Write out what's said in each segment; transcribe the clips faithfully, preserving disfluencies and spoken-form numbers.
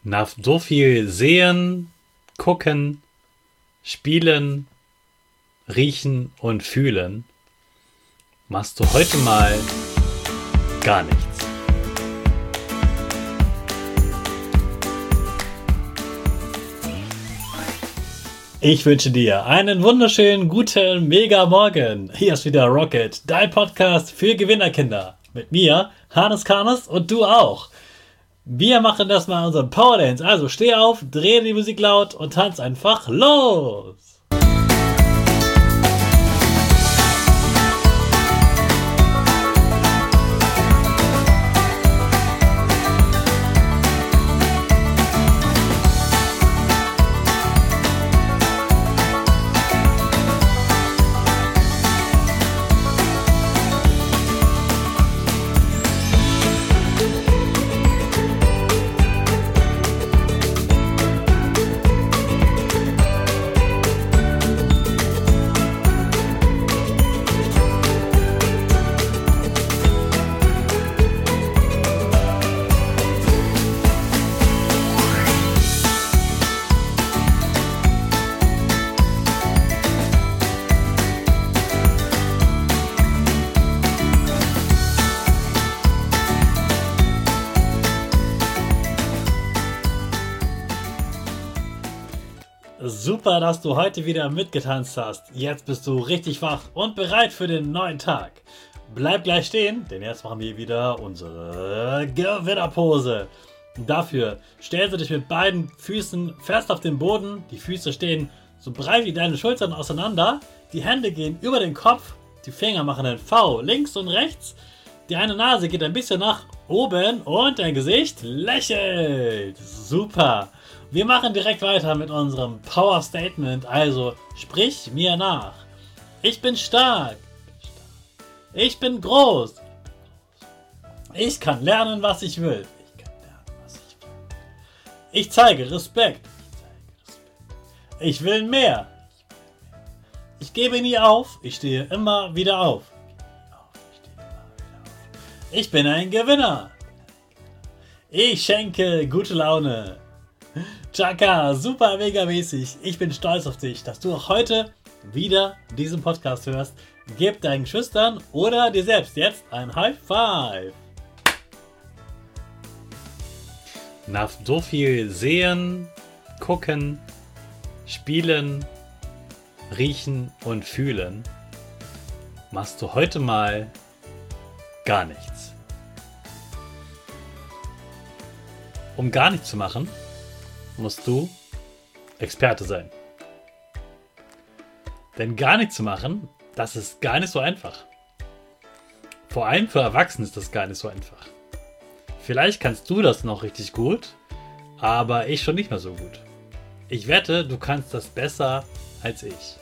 Nach so viel Sehen, Gucken, Spielen, Riechen und Fühlen machst du heute mal gar nichts. Ich wünsche dir einen wunderschönen, guten, mega Morgen. Hier ist wieder Rocket, dein Podcast für Gewinnerkinder. Mit mir, Hannes Karnes und du auch. Wir machen das mal unseren Power Dance. Also steh auf, dreh die Musik laut und tanz einfach los. Super, dass du heute wieder mitgetanzt hast. Jetzt bist du richtig wach und bereit für den neuen Tag. Bleib gleich stehen, denn jetzt machen wir wieder unsere Gewinnerpose. Dafür stellst du dich mit beiden Füßen fest auf den Boden. Die Füße stehen so breit wie deine Schultern auseinander. Die Hände gehen über den Kopf. Die Finger machen ein V links und rechts. Die eine Nase geht ein bisschen nach oben und dein Gesicht lächelt. Super. Wir machen direkt weiter mit unserem Power Statement, also sprich mir nach. Ich bin stark. Ich bin groß. Ich kann lernen, was ich will. Ich kann lernen, was ich will. Ich zeige Respekt. Ich will mehr. Ich gebe nie auf. Ich stehe immer wieder auf. Ich bin ein Gewinner. Ich schenke gute Laune. Chaka, super mega mäßig. Ich bin stolz auf dich, dass du auch heute wieder diesen Podcast hörst. Gib deinen Geschwistern oder dir selbst jetzt ein High Five. Nach so viel Sehen, Gucken, Spielen, Riechen und Fühlen machst du heute mal gar nichts. Um gar nichts zu machen, musst du Experte sein. Denn gar nichts zu machen, das ist gar nicht so einfach. Vor allem für Erwachsene ist das gar nicht so einfach. Vielleicht kannst du das noch richtig gut, aber ich schon nicht mehr so gut. Ich wette, du kannst das besser als ich.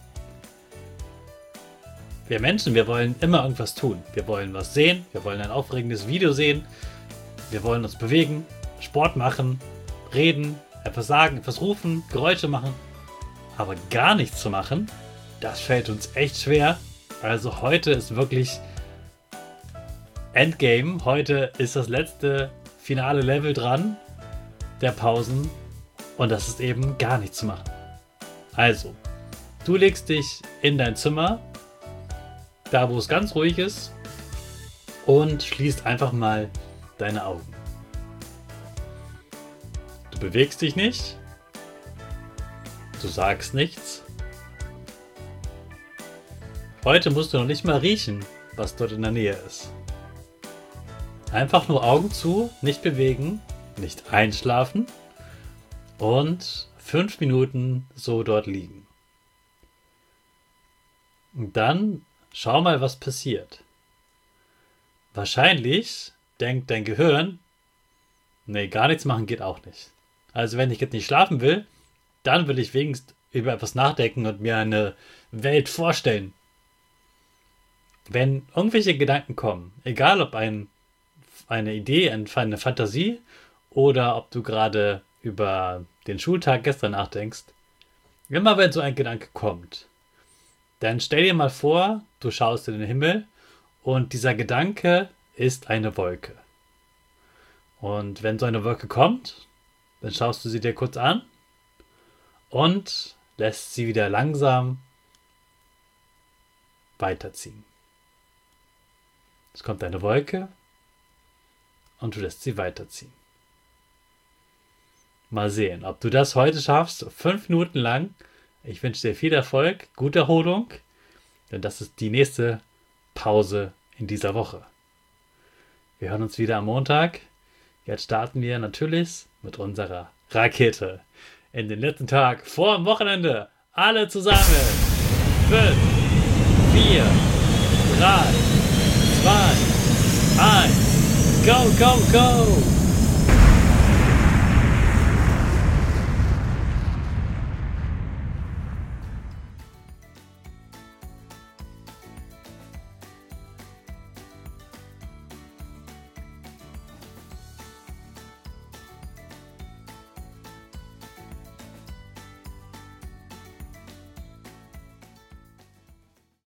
Wir Menschen, wir wollen immer irgendwas tun. Wir wollen was sehen, wir wollen ein aufregendes Video sehen, wir wollen uns bewegen, Sport machen, reden, etwas sagen, etwas rufen, Geräusche machen. Aber gar nichts zu machen, das fällt uns echt schwer. Also heute ist wirklich Endgame. Heute ist das letzte finale Level dran der Pausen. Und das ist eben gar nichts zu machen. Also, du legst dich in dein Zimmer, da wo es ganz ruhig ist, und schließt einfach mal deine Augen. Du bewegst dich nicht. Du sagst nichts. Heute musst du noch nicht mal riechen, was dort in der Nähe ist. Einfach nur Augen zu, nicht bewegen, nicht einschlafen und fünf Minuten so dort liegen. Und dann schau mal, was passiert. Wahrscheinlich denkt dein Gehirn, nee, gar nichts machen geht auch nicht. Also wenn ich jetzt nicht schlafen will, dann will ich wenigstens über etwas nachdenken und mir eine Welt vorstellen. Wenn irgendwelche Gedanken kommen, egal ob ein, eine Idee, eine Fantasie oder ob du gerade über den Schultag gestern nachdenkst, immer wenn so ein Gedanke kommt, dann stell dir mal vor, du schaust in den Himmel und dieser Gedanke ist eine Wolke. Und wenn so eine Wolke kommt, Dann schaust du sie dir kurz an und lässt sie wieder langsam weiterziehen. Es kommt eine Wolke und du lässt sie weiterziehen. Mal sehen, ob du das heute schaffst, fünf Minuten lang. Ich wünsche dir viel Erfolg, gute Erholung, denn das ist die nächste Pause in dieser Woche. Wir hören uns wieder am Montag. Jetzt starten wir natürlich mit unserer Rakete in den letzten Tag vor dem Wochenende. Alle zusammen. fünf, vier, drei, zwei, eins. Go, go, go!